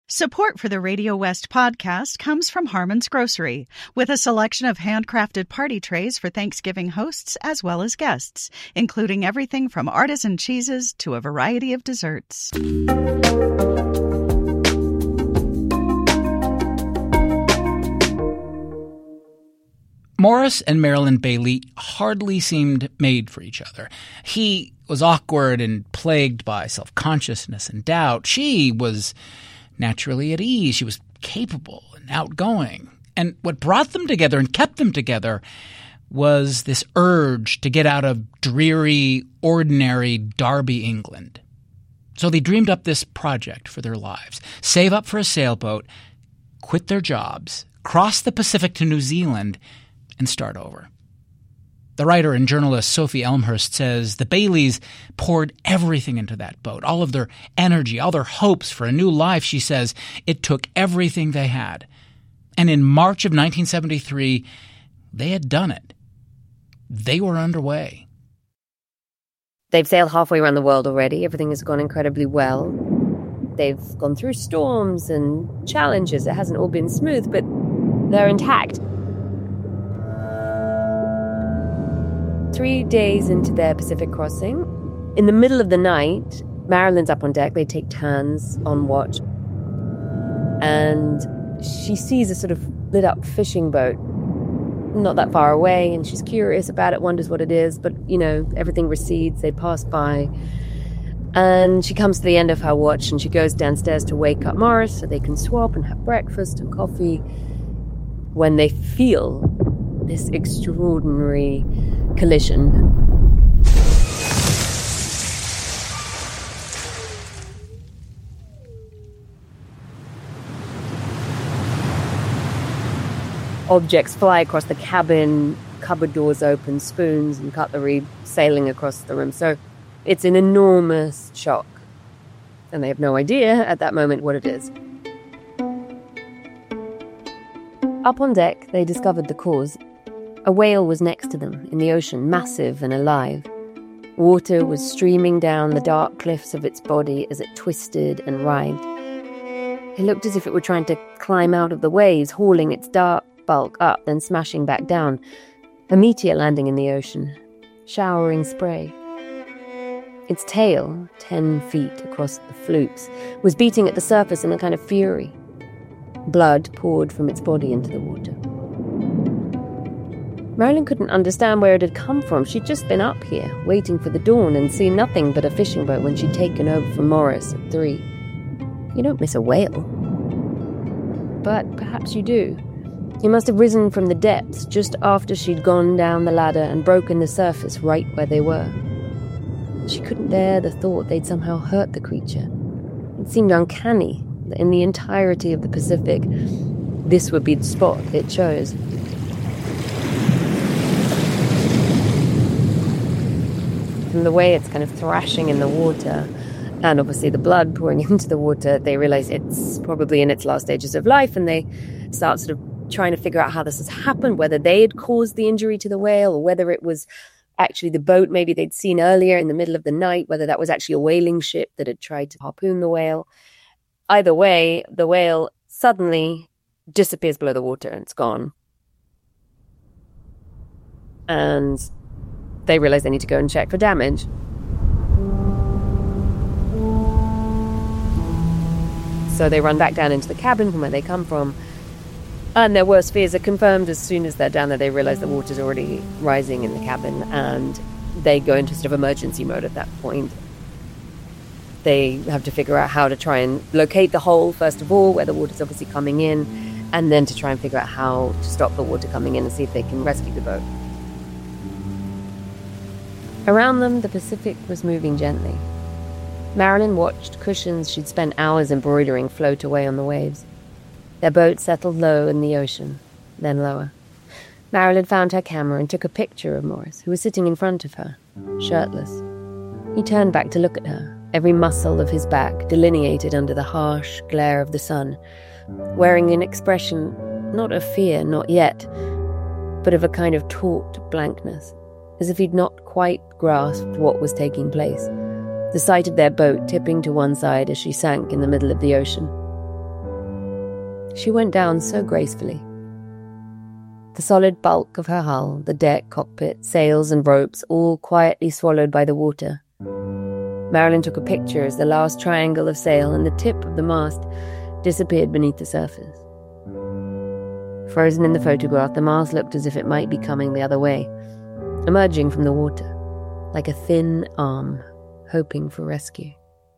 Support for the Radio West podcast comes from Harmon's Grocery, with a selection of handcrafted party trays for Thanksgiving hosts as well as guests, including everything from artisan cheeses to a variety of desserts. Morris and Marilyn Bailey hardly seemed made for each other. He was awkward and plagued by self-consciousness and doubt. She was naturally at ease. She was capable and outgoing. And what brought them together and kept them together was this urge to get out of dreary, ordinary Derby, England. So they dreamed up this project for their lives: save up for a sailboat, quit their jobs, cross the Pacific to New Zealand, and start over. The writer and journalist Sophie Elmhurst says the Baileys poured everything into that boat, all of their energy, all their hopes for a new life. She says it took everything they had. And in March of 1973, they had done it. They were underway. They've sailed halfway around the world already. Everything has gone incredibly well. They've gone through storms and challenges. It hasn't all been smooth, but they're intact. 3 days into their Pacific crossing, in the middle of the night, Marilyn's up on deck. They take turns on watch. And she sees a sort of lit-up fishing boat not that far away, and she's curious about it, wonders what it is, but, everything recedes. They pass by. And she comes to the end of her watch, and she goes downstairs to wake up Morris so they can swap and have breakfast and coffee, when they feel this extraordinary collision. Objects fly across the cabin, cupboard doors open, spoons and cutlery sailing across the room. So it's an enormous shock. And they have no idea at that moment what it is. Up on deck, they discovered the cause. A whale was next to them in the ocean, massive and alive. Water was streaming down the dark cliffs of its body as it twisted and writhed. It looked as if it were trying to climb out of the waves, hauling its dark bulk up, then smashing back down. A meteor landing in the ocean, showering spray. Its tail, 10 feet across the flukes, was beating at the surface in a kind of fury. Blood poured from its body into the water. Marilyn couldn't understand where it had come from. She'd just been up here, waiting for the dawn, and seen nothing but a fishing boat when she'd taken over from Morris at 3. You don't miss a whale. But perhaps you do. He must have risen from the depths just after she'd gone down the ladder and broken the surface right where they were. She couldn't bear the thought they'd somehow hurt the creature. It seemed uncanny that in the entirety of the Pacific, this would be the spot it chose. From the way it's kind of thrashing in the water, and obviously the blood pouring into the water, they realize it's probably in its last stages of life, and they start sort of trying to figure out how this has happened, whether they had caused the injury to the whale, or whether it was actually the boat maybe they'd seen earlier in the middle of the night, whether that was actually a whaling ship that had tried to harpoon the whale. Either way, the whale suddenly disappears below the water and it's gone. And they realize they need to go and check for damage. So they run back down into the cabin from where they come from. And their worst fears are confirmed as soon as they're down there. They realize the water's already rising in the cabin, and they go into sort of emergency mode at that point. They have to figure out how to try and locate the hole, first of all, where the water's obviously coming in, and then to try and figure out how to stop the water coming in and see if they can rescue the boat. Around them, the Pacific was moving gently. Marilyn watched cushions she'd spent hours embroidering float away on the waves. Their boat settled low in the ocean, then lower. Marilyn found her camera and took a picture of Morris, who was sitting in front of her, shirtless. He turned back to look at her, every muscle of his back delineated under the harsh glare of the sun, wearing an expression not of fear, not yet, but of a kind of taut blankness, as if he'd not quite grasped what was taking place, the sight of their boat tipping to one side as she sank in the middle of the ocean. She went down so gracefully. The solid bulk of her hull, the deck, cockpit, sails and ropes, all quietly swallowed by the water. Marilyn took a picture as the last triangle of sail and the tip of the mast disappeared beneath the surface. Frozen in the photograph, the mast looked as if it might be coming the other way, emerging from the water, like a thin arm, hoping for rescue.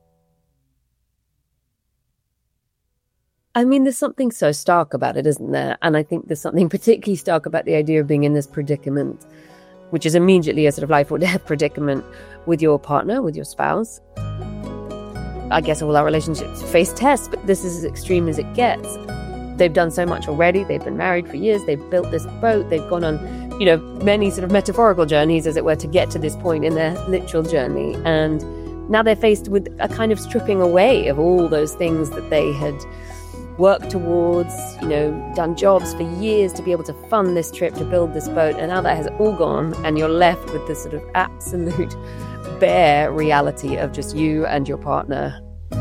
I mean, there's something so stark about it, isn't there? And I think there's something particularly stark about the idea of being in this predicament, which is immediately a sort of life or death predicament with your partner, with your spouse. I guess all our relationships face tests, but this is as extreme as it gets. They've done so much already. They've been married for years. They've built this boat. They've gone on, many sort of metaphorical journeys, as it were, to get to this point in their literal journey. And now they're faced with a kind of stripping away of all those things that they had worked towards, done jobs for years to be able to fund this trip, to build this boat. And now that has all gone, and you're left with this sort of absolute bare reality of just you and your partner.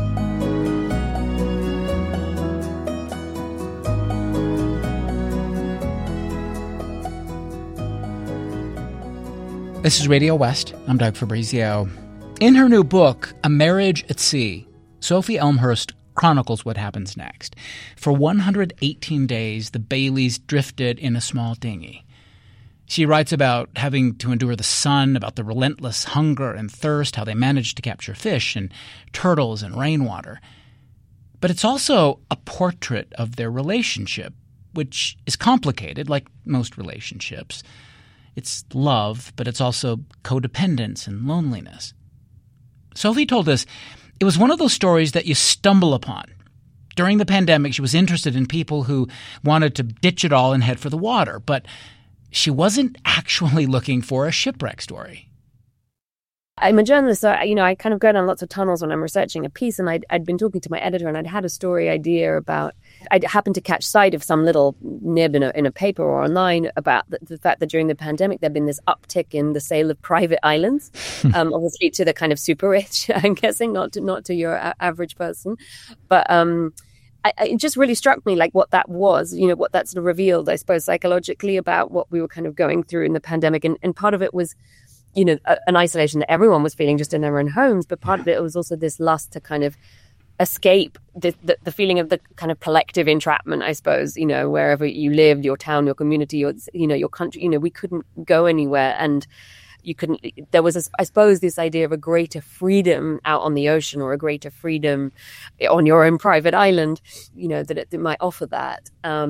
This is Radio West. I'm Doug Fabrizio. In her new book, A Marriage at Sea, Sophie Elmhurst chronicles what happens next. For 118 days, the Baileys drifted in a small dinghy. She writes about having to endure the sun, about the relentless hunger and thirst, how they managed to capture fish and turtles and rainwater. But it's also a portrait of their relationship, which is complicated, like most relationships. It's love, but it's also codependence and loneliness. Sophie told us it was one of those stories that you stumble upon. During the pandemic, she was interested in people who wanted to ditch it all and head for the water, but she wasn't actually looking for a shipwreck story. I'm a journalist, so I kind of go down lots of tunnels when I'm researching a piece, and I'd been talking to my editor, and I'd had a story idea about. I'd happened to catch sight of some little nib in a paper or online about the fact that during the pandemic there'd been this uptick in the sale of private islands, obviously to the kind of super rich, I'm guessing, not to your average person, but it just really struck me like what that was, what that sort of revealed, I suppose, psychologically about what we were kind of going through in the pandemic, and part of it was. An isolation that everyone was feeling just in their own homes, but part of it was also this lust to kind of escape the feeling of the kind of collective entrapment, I suppose, wherever you lived, your town, your community, your country, we couldn't go anywhere, and there was, I suppose, this idea of a greater freedom out on the ocean, or a greater freedom on your own private island, that it might offer that.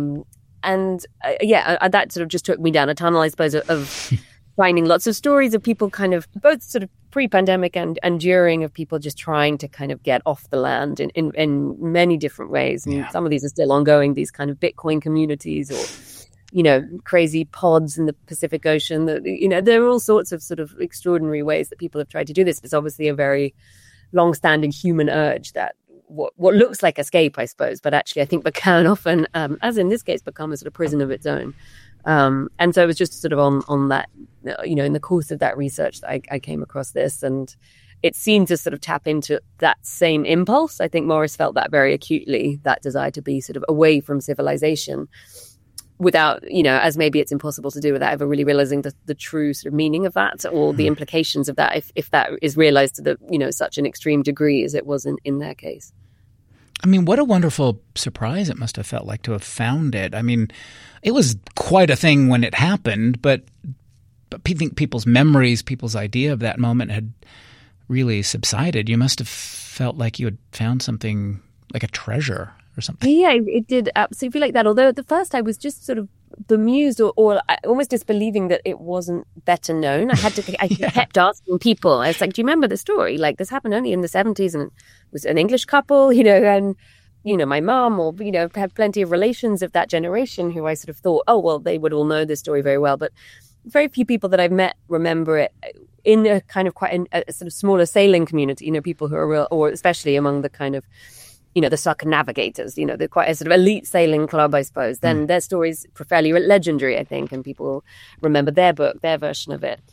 That sort of just took me down a tunnel, I suppose, of finding lots of stories of people kind of both sort of pre-pandemic and during, of people just trying to kind of get off the land in many different ways. And some of these are still ongoing, these kind of Bitcoin communities or, crazy pods in the Pacific Ocean. That there are all sorts of sort of extraordinary ways that people have tried to do this. It's obviously a very long-standing human urge that what looks like escape, I suppose, but actually I think can often, as in this case, become a sort of prison of its own. And so it was just sort of on that, in the course of that research that I came across this, and it seemed to sort of tap into that same impulse. I think Maurice felt that very acutely, that desire to be sort of away from civilization without, as maybe it's impossible to do without ever really realizing the true sort of meaning of that, or the implications of that, if that is realized to such an extreme degree as it was in their case. I mean, what a wonderful surprise it must have felt like to have found it. I mean, it was quite a thing when it happened, but I think people's memories, people's idea of that moment had really subsided. You must have felt like you had found something like a treasure or something. Yeah, it did absolutely feel like that. Although at the first I was just sort of bemused or almost disbelieving that it wasn't better known. I kept asking people. I was like, do you remember the story? Like, this happened only in the 70s, and it was an English couple, and my mom, or had plenty of relations of that generation who I sort of thought, oh well, they would all know this story very well. But very few people that I've met remember it in a kind of quite a sort of smaller sailing community. People who are real, or especially among the kind of the circumnavigators, they're quite a sort of elite sailing club, I suppose. Then their stories are fairly legendary, I think, and people remember their book, their version of it.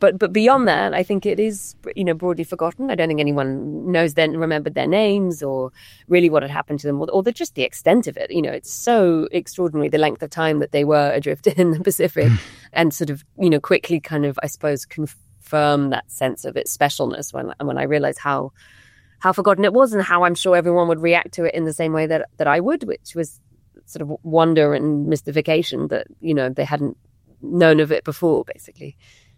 But beyond that, I think it is, broadly forgotten. I don't think anyone remembered their names or really what had happened to them, or just the extent of it. It's so extraordinary, the length of time that they were adrift in the Pacific, and sort of, quickly kind of, I suppose, confirm that sense of its specialness when I realized how forgotten it was, and how I'm sure everyone would react to it in the same way that I would, which was sort of wonder and mystification that, they hadn't known of it before, basically.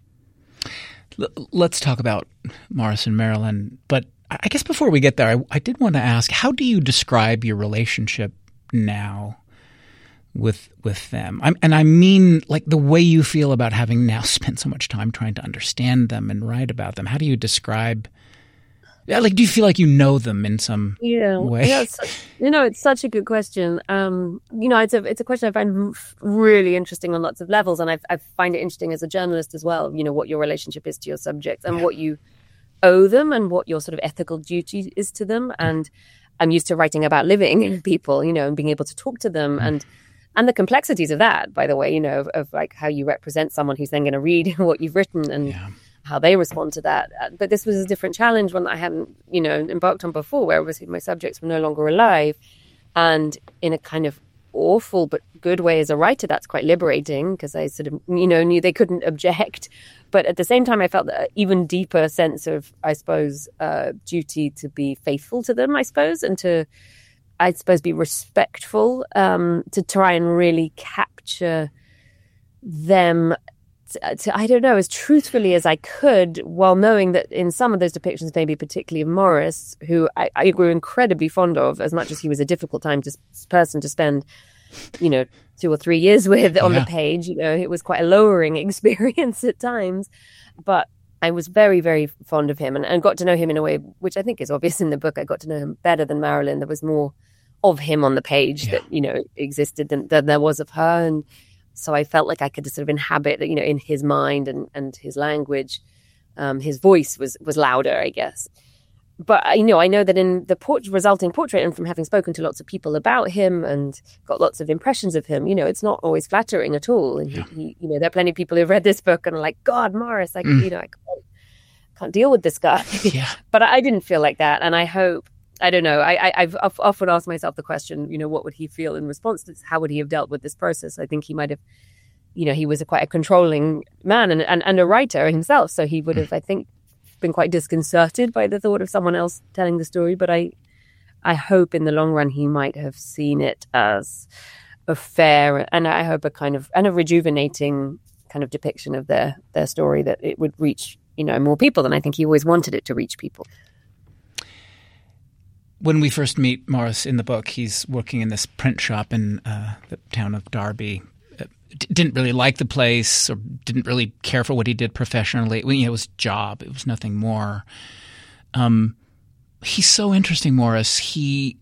Let's talk about Morris and Marilyn. But I guess before we get there, I did want to ask, how do you describe your relationship now with them? I mean, like, the way you feel about having now spent so much time trying to understand them and write about them. How do you describe? Do you feel like you know them in some way? Yeah, it's such a good question. It's a question I find really interesting on lots of levels, and I find it interesting as a journalist as well. What your relationship is to your subjects, and what you owe them, and what your sort of ethical duty is to them. And I'm used to writing about living people, and being able to talk to them, and the complexities of that, by the way, of like how you represent someone who's then going to read what you've written, and how they respond to that. But this was a different challenge, one that I hadn't, embarked on before, where obviously my subjects were no longer alive. And in a kind of awful but good way as a writer, that's quite liberating, because I sort of, knew they couldn't object. But at the same time, I felt that even deeper sense of, I suppose, duty to be faithful to them, I suppose, and to, I suppose, be respectful, to try and really capture them, I don't know, as truthfully as I could, while knowing that in some of those depictions, maybe particularly of Morris, who I grew incredibly fond of, as much as he was a difficult person to spend, 2 or 3 years with on the page. It was quite a lowering experience at times. But I was very, very fond of him, and got to know him in a way which I think is obvious in the book. I got to know him better than Marilyn. There was more of him on the page that, existed than there was of her. And so I felt like I could sort of inhabit, in his mind and his language. His voice was louder, I guess. But, I know that in the resulting portrait, and from having spoken to lots of people about him and got lots of impressions of him, it's not always flattering at all. And he there are plenty of people who've read this book and are like, God, Morris, I can't deal with this guy. But I didn't feel like that. And I hope, I don't know, I've often asked myself the question, what would he feel in response to this? How would he have dealt with this process? I think he might have, he was quite a controlling man and a writer himself. So he would have, I think, been quite disconcerted by the thought of someone else telling the story. But I hope in the long run he might have seen it as a fair, and I hope a rejuvenating kind of depiction of their story, that it would reach, more people than I think he always wanted it to reach people. When we first meet Morris in the book, he's working in this print shop in the town of Derby. Didn't really like the place, or didn't really care for what he did professionally. It was a job. It was nothing more. He's so interesting, Morris. He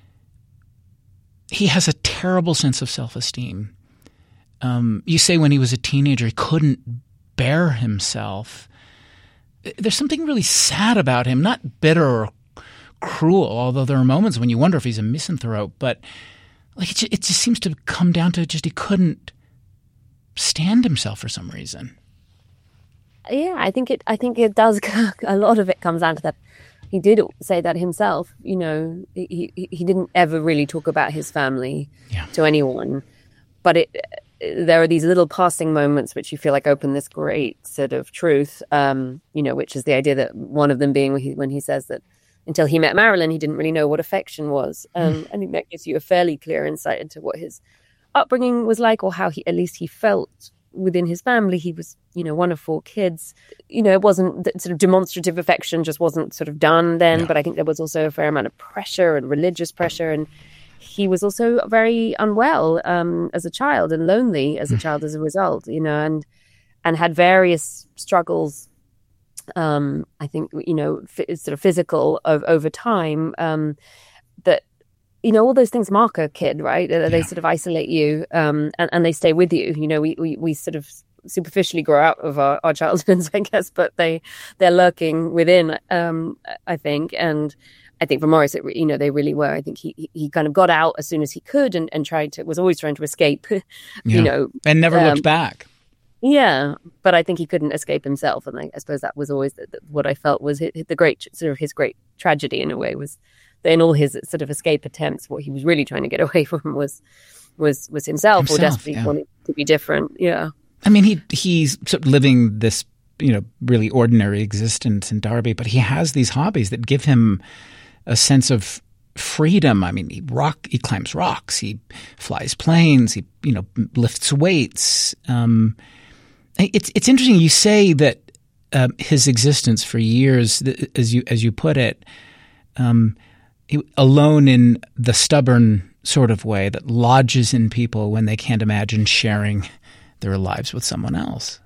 has a terrible sense of self-esteem. You say when he was a teenager, he couldn't bear himself. There's something really sad about him, not bitter or cruel, although there are moments when you wonder if he's a misanthrope, but like it just seems to come down to just he couldn't stand himself for some reason. Yeah, I think it does. A lot of it comes down to that. He did say that himself. He didn't ever really talk about his family to anyone, but there are these little passing moments which you feel like open this great sort of truth. Which is the idea that one of them being when he says that until he met Marilyn, he didn't really know what affection was. I think that gives you a fairly clear insight into what his upbringing was like, or how he felt within his family. He was, one of 4 kids. It wasn't sort of demonstrative affection, just wasn't sort of done then. But I think there was also a fair amount of pressure and religious pressure. And he was also very unwell as a child, and lonely as a child as a result, and had various struggles. I think, sort of physical over time, that, all those things mark a kid, right? They sort of isolate you, and they stay with you. We sort of superficially grow out of our childhoods, I guess, but they're lurking within, I think. And I think for Morris, they really were. I think he kind of got out as soon as he could, and was always trying to escape, and never looked back. Yeah, but I think he couldn't escape himself, and I suppose that was always what I felt was the great sort of his great tragedy in a way, was that in all his sort of escape attempts, what he was really trying to get away from was himself or desperately wanting to be different. Yeah, I mean, he's sort of living this really ordinary existence in Derby, but he has these hobbies that give him a sense of freedom. I mean, he climbs rocks, he flies planes, he lifts weights. It's interesting. You say that his existence for years, as you put it, alone in the stubborn sort of way that lodges in people when they can't imagine sharing their lives with someone else.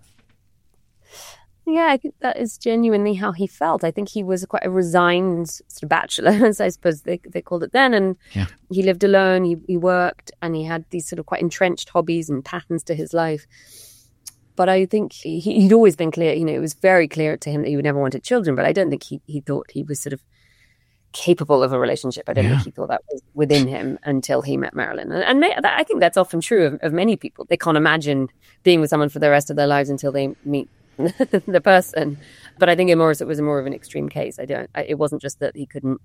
Yeah, I think that is genuinely how he felt. I think he was quite a resigned sort of bachelor, as I suppose they called it then. And he lived alone, he worked, and he had these sort of quite entrenched hobbies and patterns to his life. But I think he'd always been clear, it was very clear to him that he would never wanted children, but I don't think he thought he was sort of capable of a relationship. I don't think he thought that was within him until he met Marilyn. And I think that's often true of many people. They can't imagine being with someone for the rest of their lives until they meet the person. But I think in Morris it was more of an extreme case. It wasn't just that he couldn't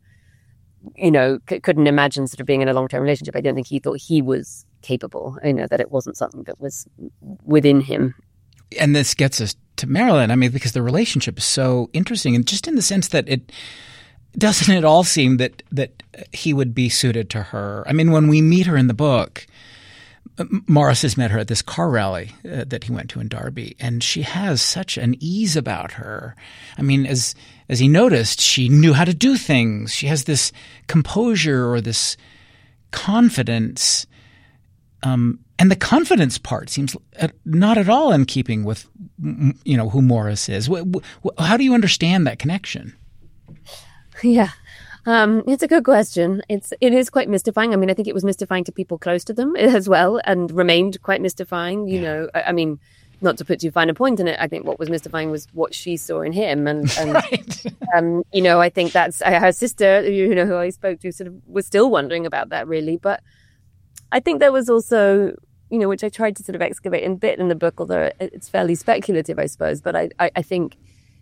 imagine sort of being in a long-term relationship. I don't think he thought he was capable, that it wasn't something that was within him. And this gets us to Marilyn, I mean, because the relationship is so interesting, and just in the sense that doesn't it all seem that he would be suited to her. I mean, when we meet her in the book, Morris has met her at this car rally that he went to in Derby, and she has such an ease about her. I mean, as he noticed, she knew how to do things. She has this composure or this confidence, and the confidence part seems not at all in keeping with who Morris is. How do you understand that connection? Yeah. It's a good question. It is quite mystifying. I mean, I think it was mystifying to people close to them as well, and remained quite mystifying. I mean, not to put too fine a point in it, I think what was mystifying was what she saw in him, and right. I think that's her sister, who I spoke to, sort of was still wondering about that really. But I think there was also, which I tried to sort of excavate a bit in the book, although it's fairly speculative, I suppose. But I think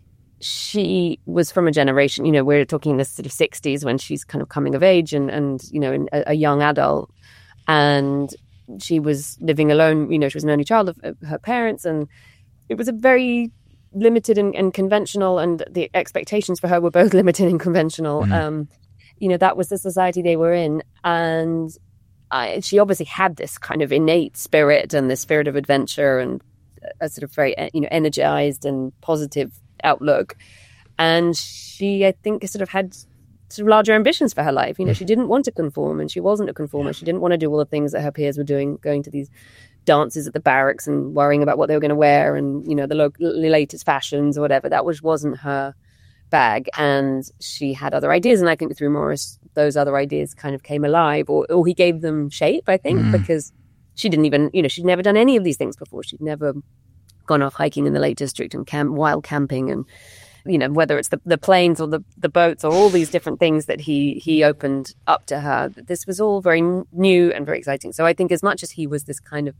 she was from a generation, we're talking this sort of 60s when she's kind of coming of age and a young adult, and she was living alone. She was an only child of her parents, and it was a very limited and conventional, and the expectations for her were both limited and conventional. That was the society they were in, and she obviously had this kind of innate spirit and this spirit of adventure and a sort of very energized and positive outlook, and she, I think, sort of had sort of larger ambitions for her life. She didn't want to conform, and she wasn't a conformer. She didn't want to do all the things that her peers were doing, going to these dances at the barracks and worrying about what they were going to wear and the latest fashions or whatever. That wasn't her bag, and she had other ideas. And I think through Morris, those other ideas kind of came alive, or he gave them shape. I think because she didn't even, she'd never done any of these things before. She'd never gone off hiking in the Lake District and wild camping, and whether it's the planes or the boats or all these different things that he opened up to her, this was all very new and very exciting. So I think as much as he was this kind of,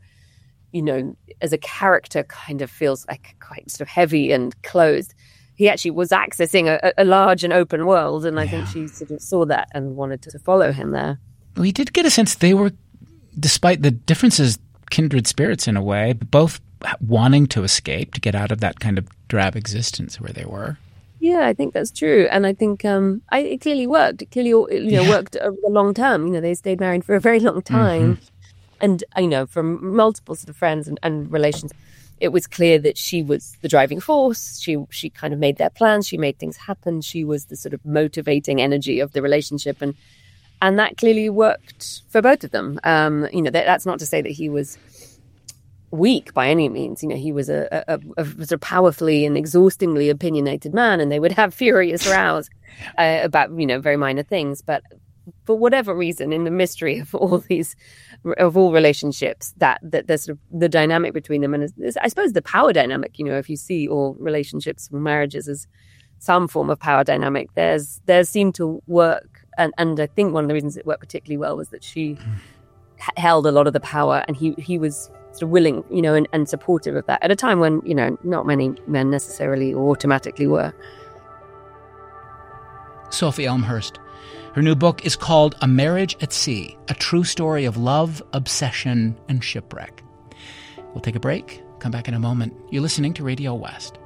as a character kind of feels like quite sort of heavy and closed, he actually was accessing a large and open world, and I think she sort of saw that and wanted to follow him there. We did get a sense they were, despite the differences, kindred spirits in a way, both wanting to escape, to get out of that kind of drab existence where they were. Yeah, I think that's true. And I think it clearly worked. It clearly worked over the long term. They stayed married for a very long time. And, from multiple sort of friends and relations, it was clear that she was the driving force. She kind of made their plans. She made things happen. She was the sort of motivating energy of the relationship. And that clearly worked for both of them. That's not to say that he was weak by any means. He was a sort of powerfully and exhaustingly opinionated man, and they would have furious rows about very minor things. But for whatever reason, in the mystery of all relationships, that there's sort of the dynamic between them, and I suppose the power dynamic. If you see all relationships or marriages as some form of power dynamic, theirs seemed to work, and I think one of the reasons it worked particularly well was that she held a lot of the power, and he was sort of willing, and supportive of that at a time when, not many men necessarily or automatically were. Sophie Elmhirst. Her new book is called A Marriage at Sea, a true story of love, obsession, and shipwreck. We'll take a break, come back in a moment. You're listening to Radio West.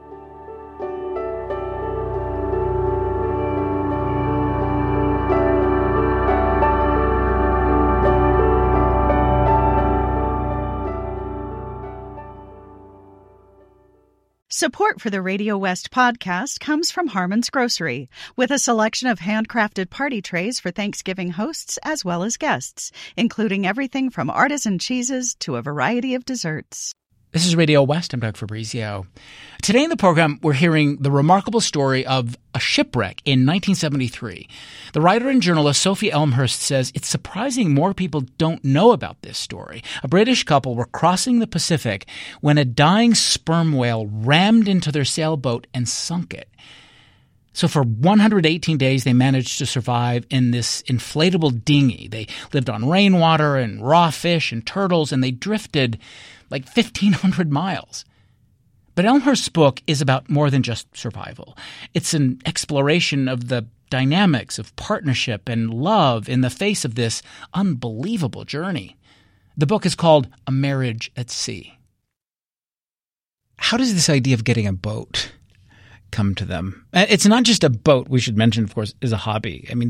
Support for the Radio West podcast comes from Harmon's Grocery, with a selection of handcrafted party trays for Thanksgiving hosts as well as guests, including everything from artisan cheeses to a variety of desserts. This is Radio West. I'm Doug Fabrizio. Today in the program, we're hearing the remarkable story of a shipwreck in 1973. The writer and journalist Sophie Elmhirst says it's surprising more people don't know about this story. A British couple were crossing the Pacific when a dying sperm whale rammed into their sailboat and sunk it. So for 118 days, they managed to survive in this inflatable dinghy. They lived on rainwater and raw fish and turtles, and they drifted like 1,500 miles. But Elmhirst's book is about more than just survival. It's an exploration of the dynamics of partnership and love in the face of this unbelievable journey. The book is called A Marriage at Sea. How does this idea of getting a boat come to them? It's not just a boat, we should mention, of course, is a hobby. I mean,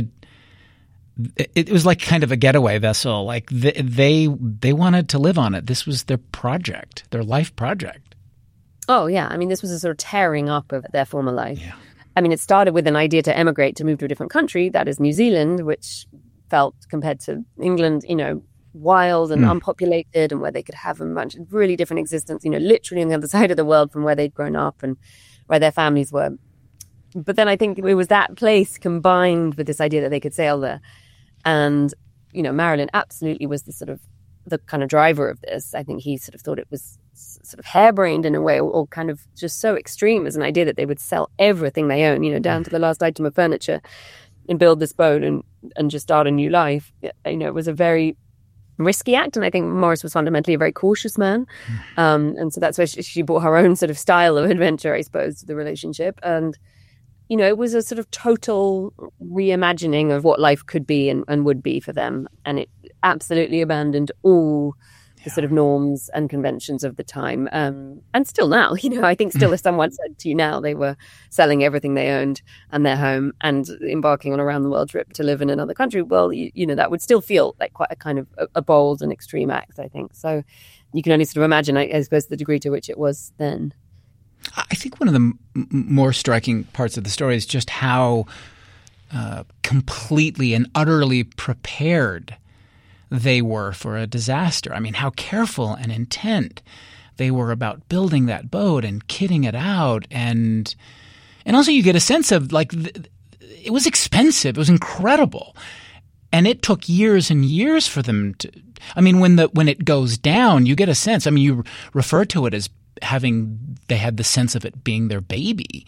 it was like kind of a getaway vessel. Like they wanted to live on it. This was their project, their life project. Oh, yeah. I mean, this was a sort of tearing up of their former life. Yeah. I mean, it started with an idea to emigrate, to move to a different country, that is New Zealand, which felt, compared to England, wild and unpopulated, and where they could have a really different existence, literally on the other side of the world from where they'd grown up and where their families were. But then I think it was that place combined with this idea that they could sail there. And, Marilyn absolutely was the kind of driver of this. I think he sort of thought it was sort of harebrained in a way, or kind of just so extreme as an idea that they would sell everything they own, down to the last item of furniture, and build this boat and just start a new life. It was a very risky act. And I think Morris was fundamentally a very cautious man. And so that's where she brought her own sort of style of adventure, I suppose, to the relationship. And it was a sort of total reimagining of what life could be and would be for them. And it absolutely abandoned all the sort of norms and conventions of the time. And still now, I think still if someone said to you now they were selling everything they owned and their home and embarking on a round the world trip to live in another country, well, that would still feel like quite a kind of a bold and extreme act, I think. So you can only sort of imagine, I suppose, the degree to which it was then. I think one of the more striking parts of the story is just how completely and utterly prepared they were for a disaster. I mean, how careful and intent they were about building that boat and kitting it out. And also you get a sense of it was expensive. It was incredible. And it took years and years for them to – I mean, when it goes down, you get a sense – I mean, you refer to it as they had the sense of it being their baby,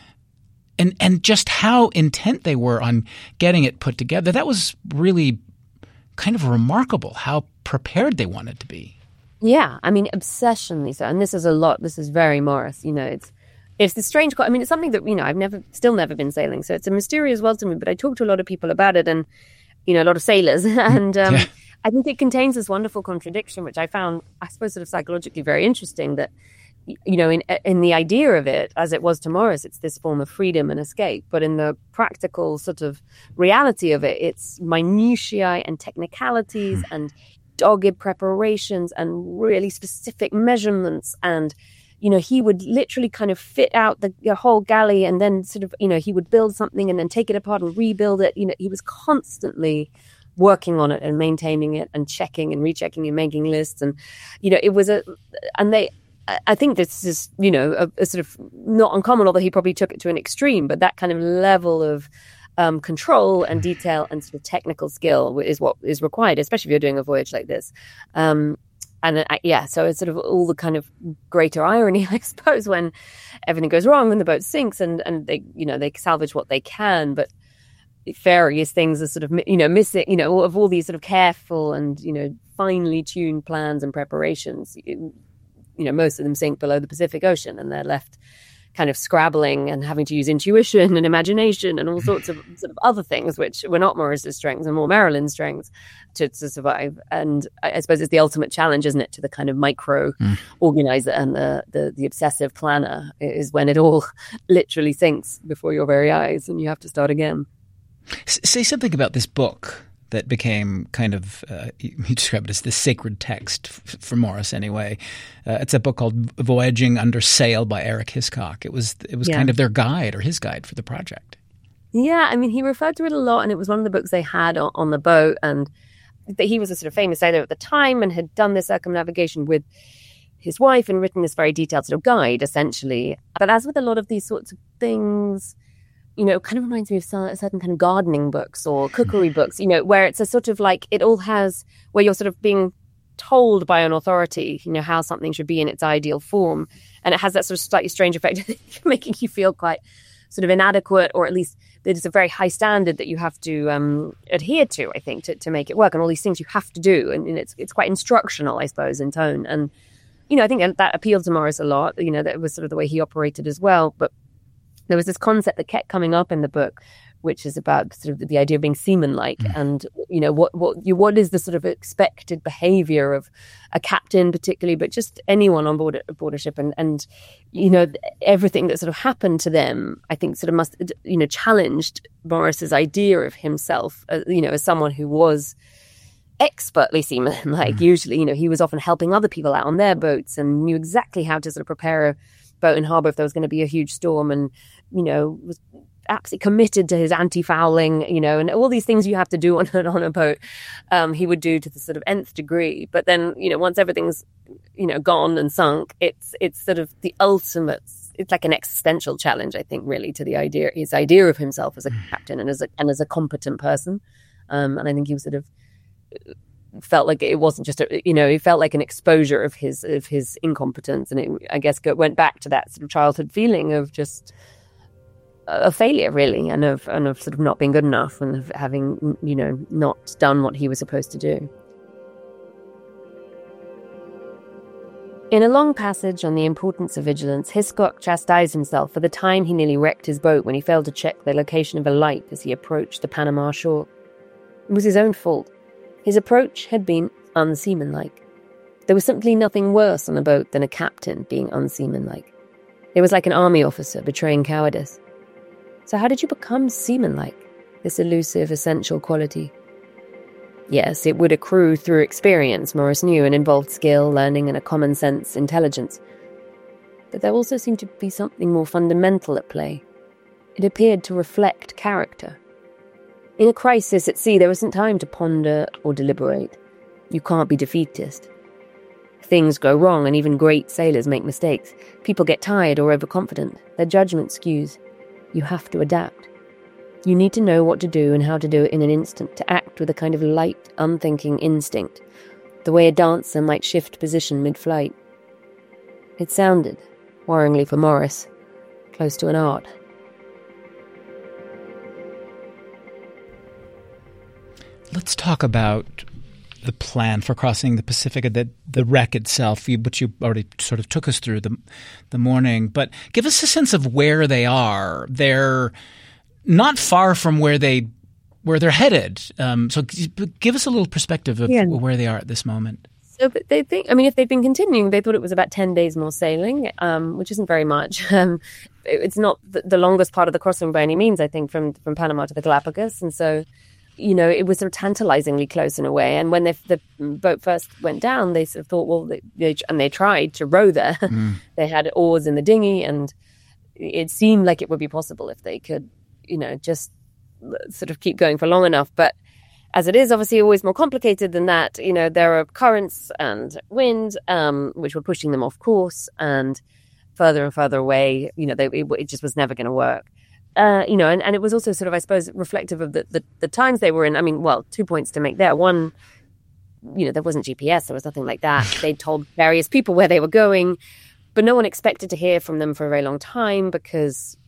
and just how intent they were on getting it put together. That was really kind of remarkable how prepared they wanted to be. Yeah, I mean, obsessionally so. And this is a lot. This is very Morris. It's the strange. I mean, it's something that I've still never been sailing, so it's a mysterious world to me. But I talk to a lot of people about it, and a lot of sailors, and I think it contains this wonderful contradiction, which I found, I suppose, sort of psychologically very interesting. That in the idea of it, as it was to Morris, it's this form of freedom and escape. But in the practical sort of reality of it, it's minutiae and technicalities and dogged preparations and really specific measurements. And, he would literally kind of fit out the whole galley, and then sort of, he would build something and then take it apart and rebuild it. He was constantly working on it and maintaining it and checking and rechecking and making lists. And, it was I think this is, a sort of not uncommon, although he probably took it to an extreme, but that kind of level of control and detail and sort of technical skill is what is required, especially if you're doing a voyage like this. So it's sort of all the kind of greater irony, I suppose, when everything goes wrong and the boat sinks and they salvage what they can. But various things are sort of, missing, of all these sort of careful and, finely tuned plans and preparations, most of them sink below the Pacific Ocean, and they're left kind of scrabbling and having to use intuition and imagination and all sorts of sort of other things, which were not Morris's strengths and more Marilyn's strengths to survive. And I suppose it's the ultimate challenge, isn't it, to the kind of micro organizer and the obsessive planner, is when it all literally sinks before your very eyes and you have to start again. Say something about this book that became kind of, you describe it as the sacred text for Morris anyway. It's a book called Voyaging Under Sail by Eric Hiscock. It was kind of their guide, or his guide, for the project. Yeah, I mean, he referred to it a lot, and it was one of the books they had on the boat, and he was a sort of famous sailor at the time and had done this circumnavigation with his wife and written this very detailed sort of guide, essentially. But as with a lot of these sorts of things, it kind of reminds me of certain kind of gardening books or cookery books, where it's a sort of like, it all has, where you're sort of being told by an authority, how something should be in its ideal form. And it has that sort of slightly strange effect of making you feel quite sort of inadequate, or at least there's a very high standard that you have to adhere to, I think, to make it work. And all these things you have to do. And it's quite instructional, I suppose, in tone. And, I think that appealed to Morris a lot, that was sort of the way he operated as well. But there was this concept that kept coming up in the book, which is about sort of the idea of being seaman-like, and what is the sort of expected behaviour of a captain, particularly, but just anyone on board a ship, and everything that sort of happened to them, I think, sort of must challenged Morris's idea of himself, as someone who was expertly seaman-like. Usually, he was often helping other people out on their boats and knew exactly how to sort of prepare a boat in harbour if there was going to be a huge storm, and was absolutely committed to his anti-fouling, and all these things you have to do on a boat, he would do to the sort of nth degree. But then, once everything's, gone and sunk, it's sort of the ultimate, it's like an existential challenge, I think, really, to his idea of himself as a captain and as a competent person. And I think he was sort of felt like it wasn't just he felt like an exposure of his incompetence, and it, I guess, went back to that sort of childhood feeling of just a failure, really, and of sort of not being good enough, and of having not done what he was supposed to do. In a long passage on the importance of vigilance, Hiscock chastised himself for the time he nearly wrecked his boat when he failed to check the location of a light as he approached the Panama shore. It was his own fault. His approach had been unseamanlike. There was simply nothing worse on a boat than a captain being unseamanlike. It was like an army officer betraying cowardice. So how did you become seamanlike, this elusive, essential quality? Yes, it would accrue through experience, Morris knew, and involved skill, learning, and a common-sense intelligence. But there also seemed to be something more fundamental at play. It appeared to reflect character. In a crisis at sea, there isn't time to ponder or deliberate. You can't be defeatist. Things go wrong, and even great sailors make mistakes. People get tired or overconfident. Their judgment skews. You have to adapt. You need to know what to do and how to do it in an instant, to act with a kind of light, unthinking instinct, the way a dancer might shift position mid-flight. It sounded, worryingly for Morris, close to an art. Let's talk about the plan for crossing the Pacific, the wreck itself, which you already sort of took us through the morning. But give us a sense of where they are. They're not far from where they're headed. So give us a little perspective of where they are at this moment. So but they think, if they'd been continuing, they thought it was about 10 days more sailing, which isn't very much. It's not the longest part of the crossing by any means, I think, from Panama to the Galapagos. And so, it was sort of tantalizingly close in a way. And when the boat first went down, they sort of thought, well, they tried to row there. They had oars in the dinghy, and it seemed like it would be possible if they could, just sort of keep going for long enough. But as it is, obviously, always more complicated than that. There are currents and wind, which were pushing them off course and further away. It just was never going to work. And it was also sort of, I suppose, reflective of the times they were in. 2 points to make there. One, there wasn't GPS, there was nothing like that. They told various people where they were going, but no one expected to hear from them for a very long time because,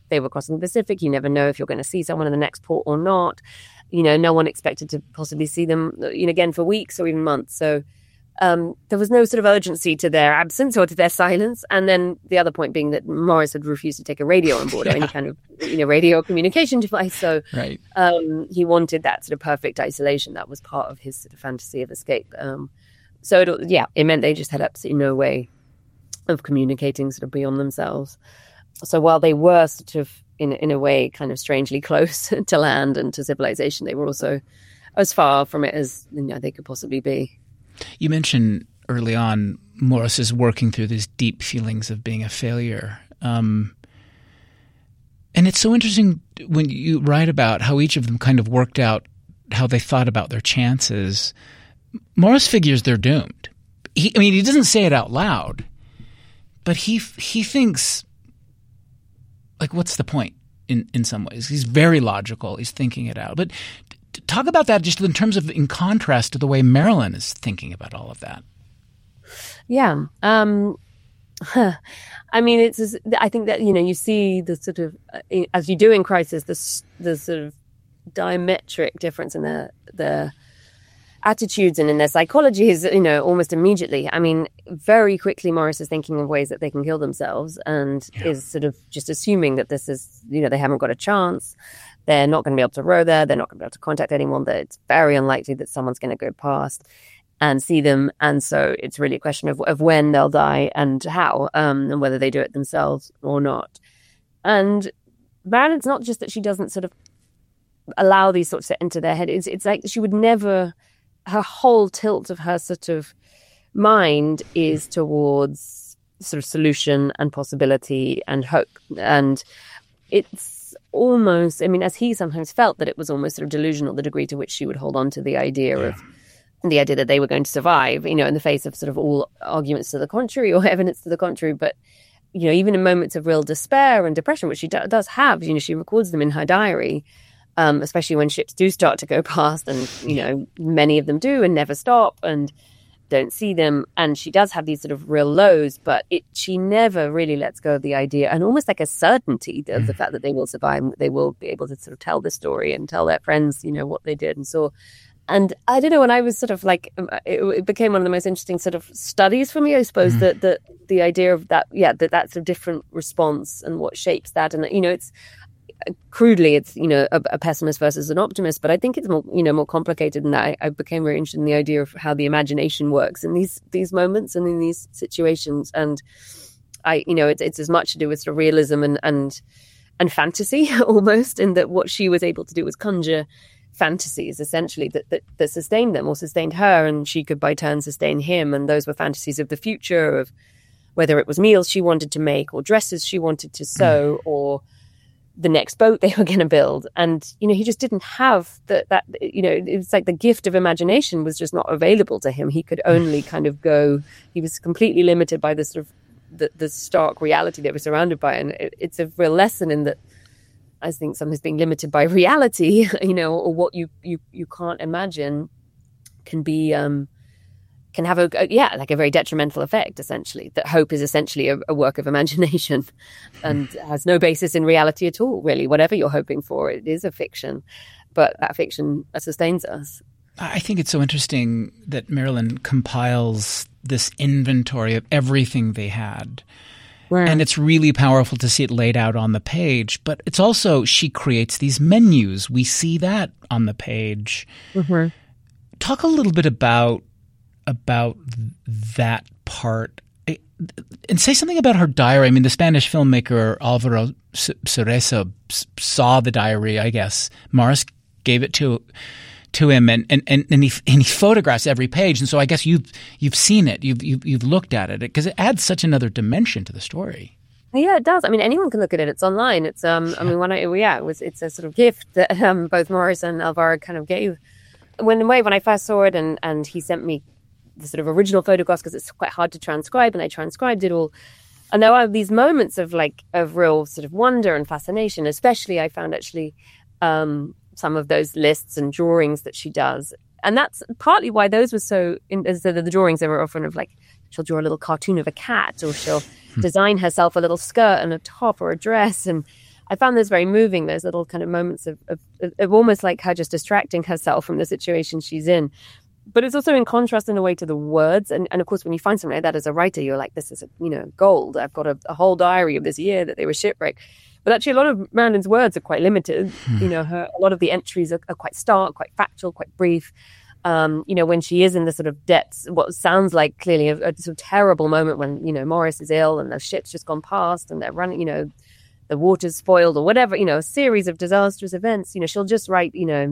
they were crossing the Pacific. You never know if you're going to see someone in the next port or not. You know, no one expected to possibly see them, you know, again for weeks or even months. So there was no sort of urgency to their absence or to their silence. And then the other point being that Morris had refused to take a radio on board or any kind of, you know, radio communication device. So he wanted that sort of perfect isolation. That was part of his sort of fantasy of escape. So it meant they just had absolutely no way of communicating sort of beyond themselves. So while they were sort of in a way kind of strangely close to land and to civilization, they were also as far from it as, you know, they could possibly be. You mentioned early on Morris is working through these deep feelings of being a failure. And it's so interesting when you write about how each of them kind of worked out how they thought about their chances. Morris figures they're doomed. He doesn't say it out loud, but he thinks, like, what's the point in some ways? He's very logical. He's thinking it out. But talk about that just in terms of in contrast to the way Marilyn is thinking about all of that. Yeah. I mean, I think that, you know, you see the sort of, as you do in Crisis, the sort of diametric difference in the attitudes and in their psychology is, you know, almost immediately. I mean, very quickly Morris is thinking of ways that they can kill themselves and is sort of just assuming that this is, you know, they haven't got a chance. They're not going to be able to row there. They're not going to be able to contact anyone. That it's very unlikely that someone's going to go past and see them. And so it's really a question of when they'll die and how, and whether they do it themselves or not. And Marilyn's not just that she doesn't sort of allow these thoughts to enter their head. It's like she would never, her whole tilt of her sort of mind is towards sort of solution and possibility and hope. And it's almost, I mean, as he sometimes felt, that it was almost sort of delusional, the degree to which she would hold on to the idea of the idea that they were going to survive, you know, in the face of sort of all arguments to the contrary or evidence to the contrary. But, you know, even in moments of real despair and depression, which she does have, you know, she records them in her diary, especially when ships do start to go past, and, you know, many of them do and never stop and don't see them. And she does have these sort of real lows, but she never really lets go of the idea, and almost like a certainty of the fact that they will survive, they will be able to sort of tell the story and tell their friends, you know, what they did and saw. And I don't know, when I was sort of like, it became one of the most interesting sort of studies for me, I suppose, that the idea of that, that's a different response and what shapes that. And, you know, it's crudely, it's, you know, a pessimist versus an optimist, but I think it's more, you know, more complicated than that. I became very interested in the idea of how the imagination works in these moments and in these situations. And you know, it's as much to do with sort of realism and fantasy almost, in that what she was able to do was conjure fantasies essentially that sustained them or sustained her, and she could by turn sustain him. And those were fantasies of the future, of whether it was meals she wanted to make or dresses she wanted to sew or the next boat they were going to build. And, you know, he just didn't have that, you know, it was like the gift of imagination was just not available to him. He could only kind of go, he was completely limited by the sort of the stark reality that we're surrounded by. And it's a real lesson in that, I think, sometimes being limited by reality, you know, or what you can't imagine can be, can have like a very detrimental effect, essentially. That hope is essentially a work of imagination and has no basis in reality at all, really. Whatever you're hoping for, it is a fiction, but that fiction sustains us. I think it's so interesting that Marilyn compiles this inventory of everything they had. Right. And it's really powerful to see it laid out on the page, but it's also, she creates these menus. We see that on the page. Mm-hmm. Talk a little bit about that part, and say something about her diary. I mean, the Spanish filmmaker Alvaro Cerezo saw the diary, I guess. Morris gave it to him, and he photographs every page. And so I guess you've seen it, you've looked at it, because it adds such another dimension to the story. Yeah, it does. I mean, anyone can look at it. It's online. It's I mean, it's a sort of gift that both Morris and Alvaro kind of gave. When I first saw it, and he sent me the sort of original photographs, because it's quite hard to transcribe, and I transcribed it all. And there are these moments of real sort of wonder and fascination. Especially, I found actually some of those lists and drawings that she does, and that's partly why those were so. The drawings, they were often of like, she'll draw a little cartoon of a cat, or she'll design herself a little skirt and a top or a dress, and I found this very moving, those little kind of moments of almost like her just distracting herself from the situation she's in. But it's also in contrast in a way to the words. And of course, when you find something like that as a writer, you're like, this is, gold. I've got a whole diary of this year that they were shipwrecked. But actually, a lot of Marilyn's words are quite limited. A lot of the entries are quite stark, quite factual, quite brief. When she is in the sort of depths, what sounds like clearly a sort of terrible moment when, Morris is ill and the ship's just gone past and they're running, the water's spoiled or whatever, a series of disastrous events, she'll just write,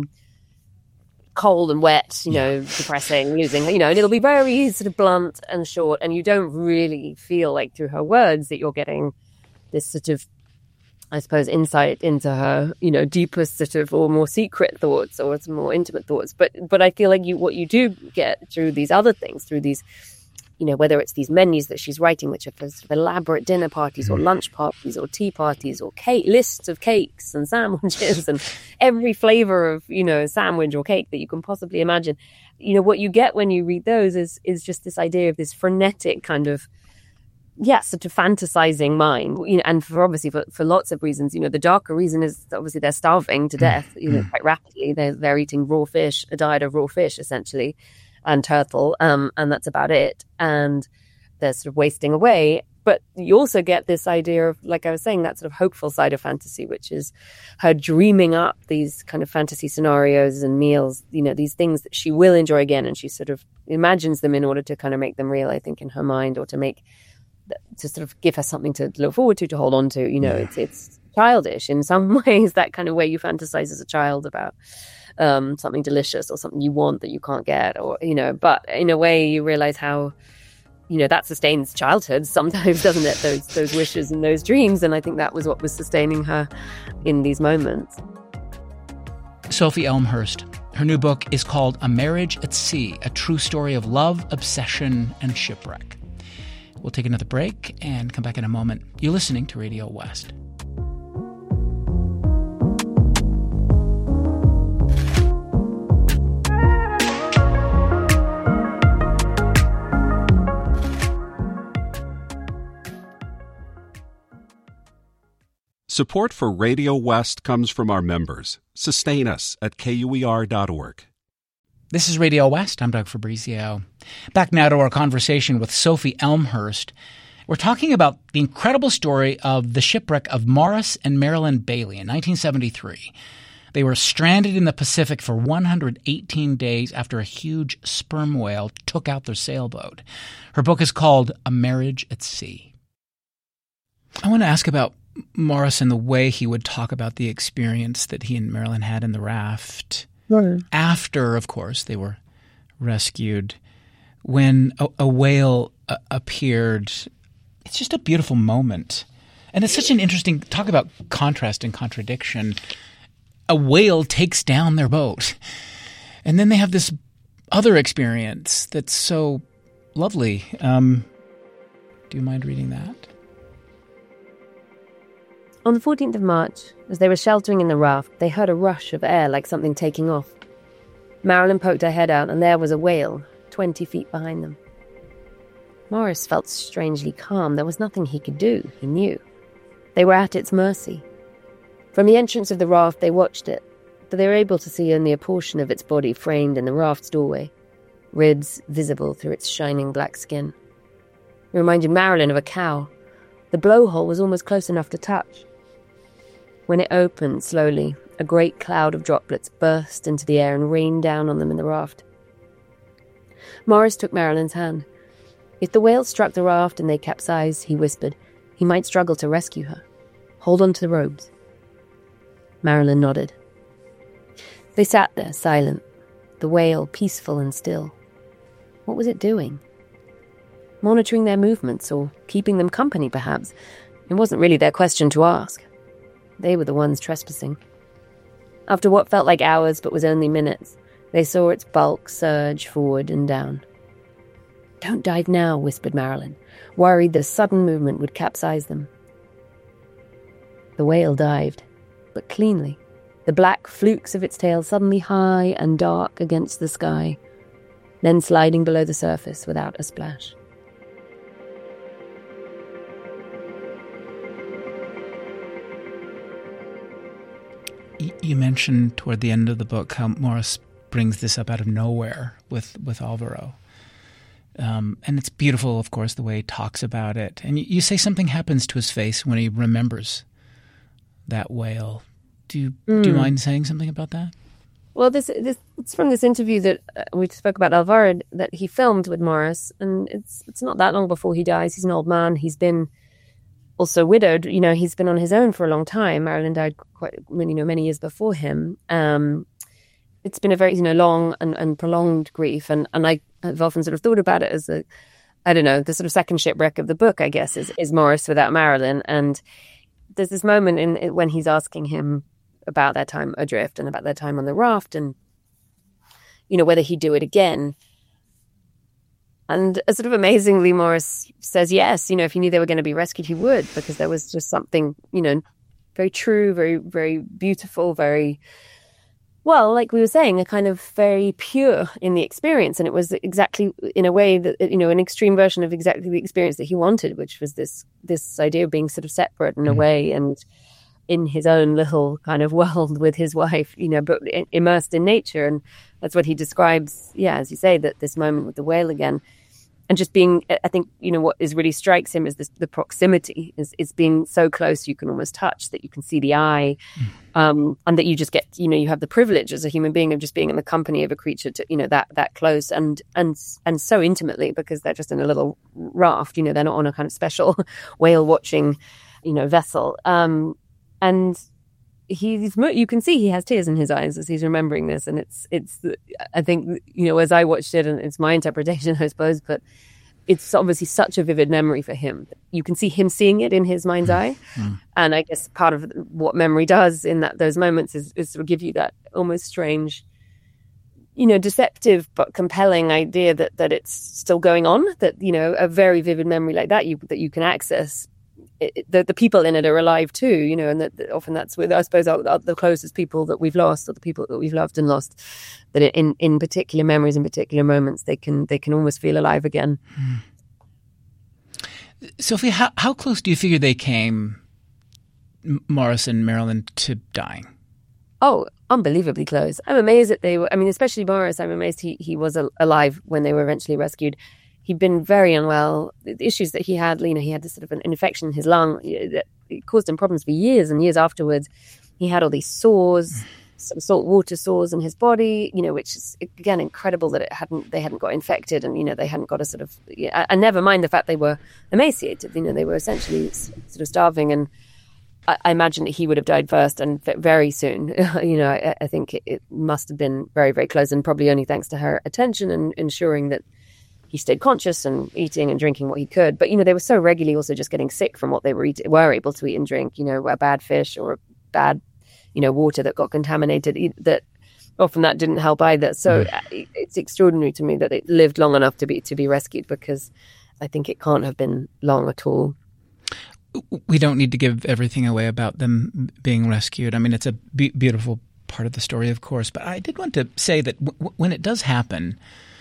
cold and wet, depressing, using, and it'll be very sort of blunt and short. And you don't really feel like through her words that you're getting this sort of, I suppose, insight into her, deepest sort of or more secret thoughts or some more intimate thoughts. But I feel like what you do get through these other things, through these, whether it's these menus that she's writing, which are for sort of elaborate dinner parties or lunch parties or tea parties or lists of cakes and sandwiches and every flavor of, sandwich or cake that you can possibly imagine. What you get when you read those is just this idea of this frenetic kind of, sort of fantasizing mind, and for lots of reasons, the darker reason is obviously they're starving to death, quite rapidly. They're eating raw fish, a diet of raw fish, essentially, and turtle, and that's about it. And they're sort of wasting away. But you also get this idea of, like I was saying, that sort of hopeful side of fantasy, which is her dreaming up these kind of fantasy scenarios and meals, these things that she will enjoy again. And she sort of imagines them in order to kind of make them real, I think, in her mind, or to sort of give her something to look forward to hold on to. It's childish in some ways, that kind of way you fantasize as a child about something delicious or something you want that you can't get, or but in a way you realize how that sustains childhood sometimes, doesn't it, those wishes and those dreams. And I think that was what was sustaining her in these moments. Sophie Elmhurst. Her new book is called A Marriage at Sea, a true story of love, obsession, and shipwreck. We'll take another break and come back in a moment. You're listening to Radio West. Support for Radio West comes from our members. Sustain us at KUER.org. This is Radio West. I'm Doug Fabrizio. Back now to our conversation with Sophie Elmhurst. We're talking about the incredible story of the shipwreck of Morris and Marilyn Bailey in 1973. They were stranded in the Pacific for 118 days after a huge sperm whale took out their sailboat. Her book is called A Marriage at Sea. I want to ask about Morris and the way he would talk about the experience that he and Marilyn had in the raft. Right. After, of course, they were rescued, when a whale appeared. It's just a beautiful moment. And it's such an interesting – talk about contrast and contradiction. A whale takes down their boat. And then they have this other experience that's so lovely. Do you mind reading that? On the 14th of March, as they were sheltering in the raft, they heard a rush of air like something taking off. Marilyn poked her head out, and there was a whale, 20 feet behind them. Morris felt strangely calm. There was nothing he could do, he knew. They were at its mercy. From the entrance of the raft, they watched it, but they were able to see only a portion of its body framed in the raft's doorway, ribs visible through its shining black skin. It reminded Marilyn of a cow. The blowhole was almost close enough to touch. When it opened slowly, a great cloud of droplets burst into the air and rained down on them in the raft. Morris took Marilyn's hand. If the whale struck the raft and they capsized, he whispered, he might struggle to rescue her. Hold on to the ropes. Marilyn nodded. They sat there, silent, the whale peaceful and still. What was it doing? Monitoring their movements, or keeping them company, perhaps? It wasn't really their question to ask. They were the ones trespassing. After what felt like hours but was only minutes, they saw its bulk surge forward and down. Don't dive now, whispered Marilyn, worried the sudden movement would capsize them. The whale dived, but cleanly, the black flukes of its tail suddenly high and dark against the sky, then sliding below the surface without a splash. You mentioned toward the end of the book how Morris brings this up out of nowhere with Alvaro. And it's beautiful, of course, the way he talks about it. And you say something happens to his face when he remembers that whale. Do you mind saying something about that? Well, this it's from this interview that we spoke about Alvaro that he filmed with Morris, and it's not that long before he dies. He's an old man. He's been also widowed. You know, he's been on his own for a long time. Marilyn died many years before him. It's been a very long and prolonged grief, and I've often sort of thought about it as the sort of second shipwreck of the book, I guess, is Morris without Marilyn. And there's this moment when he's asking him about their time adrift and about their time on the raft, and whether he'd do it again. And sort of amazingly, Morris says yes. If he knew they were going to be rescued, he would, because there was just something very true, very, very beautiful, very, well, like we were saying, a kind of very pure in the experience. And it was exactly, in a way, that an extreme version of exactly the experience that he wanted, which was this idea of being sort of separate in a way, and in his own little kind of world with his wife, but immersed in nature. And that's what he describes, as you say, that this moment with the whale again. And just being, I think, what is really strikes him is the proximity, is being so close you can almost touch, that you can see the eye, and that you just get, you have the privilege as a human being of just being in the company of a creature to, that close and so intimately, because they're just in a little raft, they're not on a kind of special whale watching, vessel. And you can see he has tears in his eyes as he's remembering this. And it's I think, as I watched it, and it's my interpretation, I suppose, but it's obviously such a vivid memory for him. You can see him seeing it in his mind's eye. And I guess part of what memory does in those moments is to give you that almost strange, deceptive but compelling idea that it's still going on, that, a very vivid memory like that you can access. The people in it are alive too, and that often that's with, I suppose, the closest people that we've lost, or the people that we've loved and lost, that in particular memories, in particular moments, they can almost feel alive again. Sophie, how close do you figure they came, Morris and Marilyn, to dying? Oh, unbelievably close. I'm amazed that they were, especially Morris, I'm amazed he was alive when they were eventually rescued. He'd been very unwell. The issues that he had, he had this sort of an infection in his lung that it caused him problems for years and years afterwards. He had all these sores, some saltwater sores in his body, which is, again, incredible that they hadn't got infected, and, they hadn't got a sort of, and never mind the fact they were emaciated, they were essentially sort of starving. And I imagine that he would have died first and very soon. I think it must have been very, very close, and probably only thanks to her attention and ensuring that he stayed conscious and eating and drinking what he could. But, they were so regularly also just getting sick from what they were able to eat and drink, a bad fish or a bad, water that got contaminated, that often that didn't help either. So it's extraordinary to me that they lived long enough to be rescued, because I think it can't have been long at all. We don't need to give everything away about them being rescued. It's a beautiful part of the story, of course. But I did want to say that when it does happen,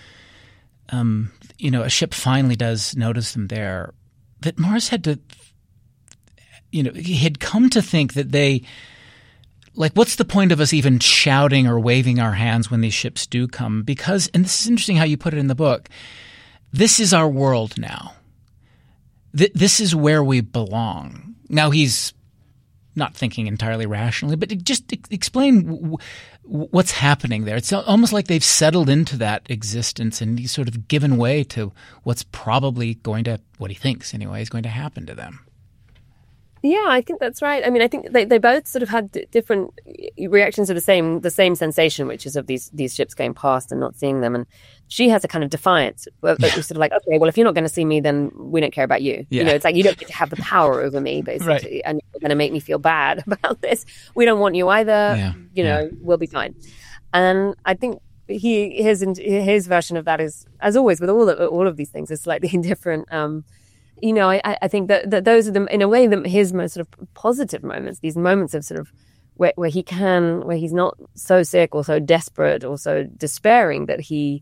a ship finally does notice them there, that Morris had to, he had come to think that they, like, what's the point of us even shouting or waving our hands when these ships do come? Because, and this is interesting how you put it in the book, this is our world now. This is where we belong. Now, he's not thinking entirely rationally, but just explain what's happening there. It's almost like they've settled into that existence, and he's sort of given way to what's probably going to, what he thinks anyway, is going to happen to them. Yeah, I think that's right. I think they both sort of had different reactions to the same sensation, which is of these ships going past and not seeing them. And she has a kind of defiance, but it's sort of like, okay, well, if you're not going to see me, then we don't care about you. Yeah. It's like, you don't get to have the power over me, basically, right. And you're going to make me feel bad about this. We don't want you either. Yeah. We'll be fine. And I think his version of that is, as always with all of these things, is slightly different. I think that those are them, in a way, his most sort of positive moments, these moments of sort of where he's not so sick or so desperate or so despairing, that he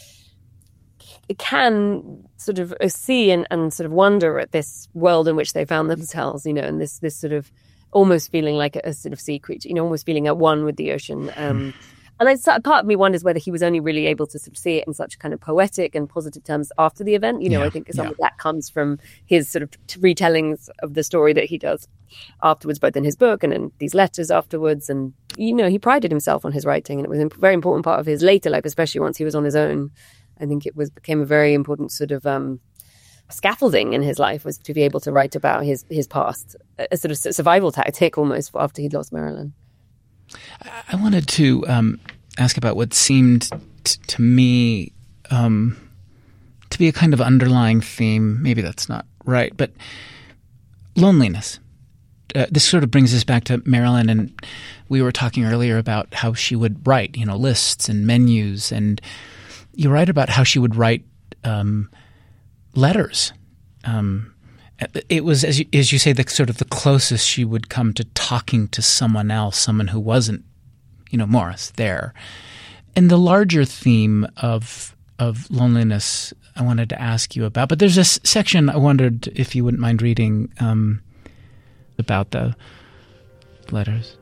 can sort of see and sort of wonder at this world in which they found themselves, and this sort of almost feeling like a sort of sea creature, almost feeling at one with the ocean. And part of me wonders whether he was only really able to sort of see it in such kind of poetic and positive terms after the event. I think some of that comes from his sort of retellings of the story that he does afterwards, both in his book and in these letters afterwards. And, he prided himself on his writing, and it was a very important part of his later life, especially once he was on his own. I think became a very important sort of scaffolding in his life, was to be able to write about his past, a sort of survival tactic almost after he'd lost Marilyn. I wanted to ask about what seemed to me to be a kind of underlying theme. Maybe that's not right, but loneliness. This sort of brings us back to Marilyn, and we were talking earlier about how she would write, lists and menus, and you write about how she would write letters. It was, as you say, the sort of the closest she would come to talking to someone else, someone who wasn't, Morris there. And the larger theme of loneliness I wanted to ask you about, but there's a section I wondered if you wouldn't mind reading about the letters.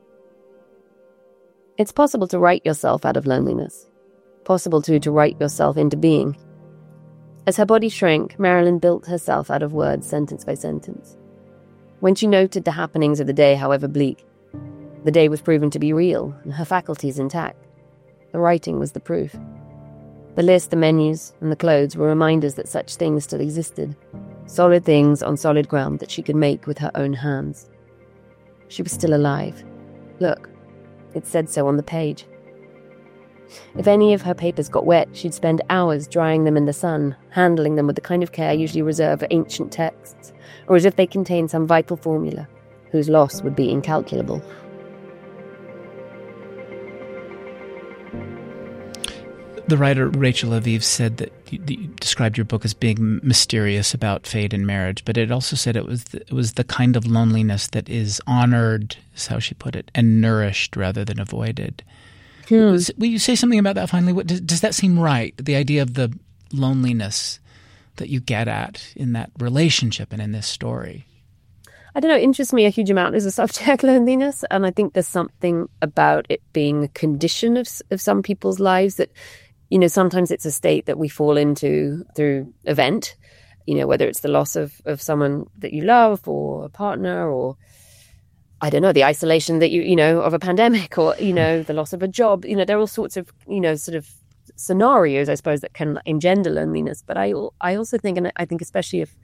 It's possible to write yourself out of loneliness. Possible to write yourself into being. As her body shrank, Marilyn built herself out of words, sentence by sentence. When she noted the happenings of the day, however bleak, the day was proven to be real, and her faculties intact. The writing was the proof. The list, the menus, and the clothes were reminders that such things still existed. Solid things on solid ground that she could make with her own hands. She was still alive. Look, it said so on the page. If any of her papers got wet, she'd spend hours drying them in the sun, handling them with the kind of care usually reserved for ancient texts, or as if they contained some vital formula, whose loss would be incalculable. The writer Rachel Aviv said that you described your book as being mysterious about fate and marriage, but it also said it was the kind of loneliness that is honored, is how she put it, and nourished rather than avoided. Will you say something about that finally? Does that seem right, the idea of the loneliness that you get at in that relationship and in this story? I don't know, it interests me a huge amount as a subject, loneliness, and I think there's something about it being a condition of some people's lives that, sometimes it's a state that we fall into through event, whether it's the loss of someone that you love or a partner, or I don't know, the isolation that of a pandemic, or, the loss of a job. There are all sorts of, sort of scenarios, I suppose, that can engender loneliness. But I also think, and I think especially if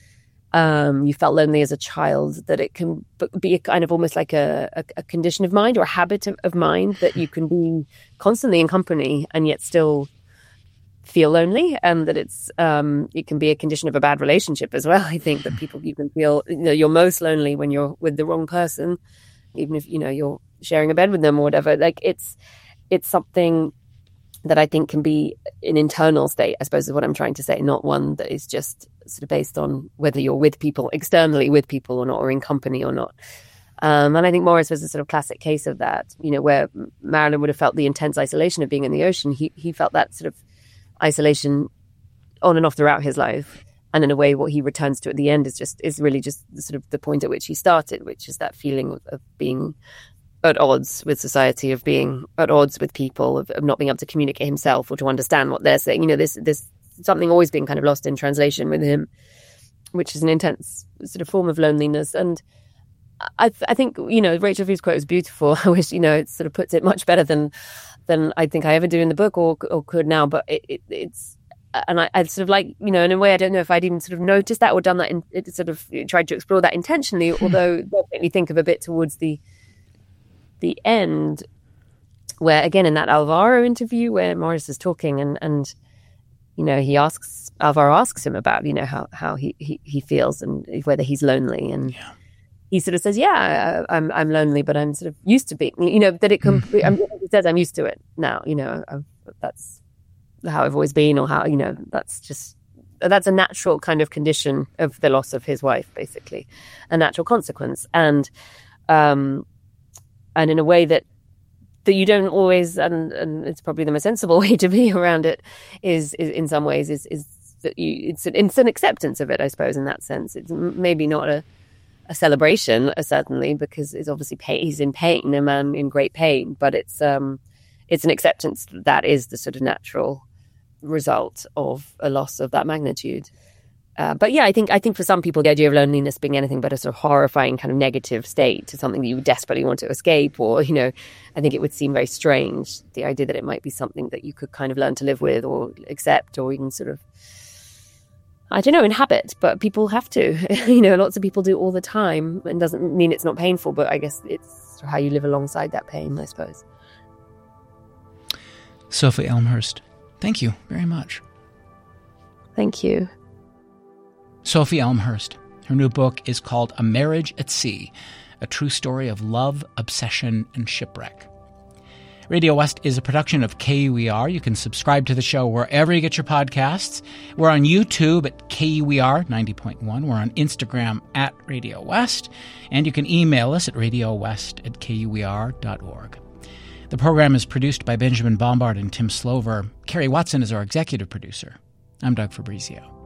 you felt lonely as a child, that it can be a kind of almost like a condition of mind or a habit of mind that you can be constantly in company and yet still feel lonely, and that it can be a condition of a bad relationship as well. I think that you can feel you're most lonely when you're with the wrong person, even if you're sharing a bed with them or whatever. Like it's something that I think can be an internal state, I suppose is what I'm trying to say, not one that is just sort of based on whether you're with people, externally with people or not, or in company or not. And I think Morris was a sort of classic case of that, where Marilyn would have felt the intense isolation of being in the ocean. He felt that sort of isolation on and off throughout his life. And in a way, what he returns to at the end is really just sort of the point at which he started, which is that feeling of being at odds with society, of being at odds with people, of not being able to communicate himself or to understand what they're saying. This something always being kind of lost in translation with him, which is an intense sort of form of loneliness. And I think, Rachel Aviv's quote is beautiful. I wish, it sort of puts it much better than I think I ever do in the book or could now. But it's, and I sort of like, in a way, I don't know if I'd even sort of noticed that or done that, sort of tried to explore that intentionally, although definitely think of a bit towards the end, where, again, in that Alvaro interview where Morris is talking and Alvaro asks him about, how he feels and whether he's lonely. And he sort of says, I'm lonely, but I'm sort of used to being, that it can, he says, I'm used to it now, that's how I've always been, or how, that's a natural kind of condition of the loss of his wife, basically, a natural consequence. And in a way that you don't always, and it's probably the most sensible way to be around it, is in some ways is that it's an acceptance of it, I suppose, in that sense. It's maybe not a celebration, certainly, because it's obviously he's in pain, a man in great pain, but it's an acceptance that is the sort of natural result of a loss of that magnitude. But yeah, I think for some people, the idea of loneliness being anything but a sort of horrifying kind of negative state to something that you desperately want to escape, or, I think it would seem very strange, the idea that it might be something that you could kind of learn to live with or accept or even sort of, I don't know, inhabit, but people have to. Lots of people do all the time, and doesn't mean it's not painful, but I guess it's how you live alongside that pain, I suppose. Sophie Elmhirst, thank you very much. Thank you. Sophie Elmhirst. Her new book is called A Marriage at Sea, a true story of love, obsession, and shipwreck. Radio West is a production of KUER. You can subscribe to the show wherever you get your podcasts. We're on YouTube at KUER 90.1. We're on Instagram at Radio West. And you can email us at radiowest@kuer.org. The program is produced by Benjamin Bombard and Tim Slover. Kerry Watson is our executive producer. I'm Doug Fabrizio.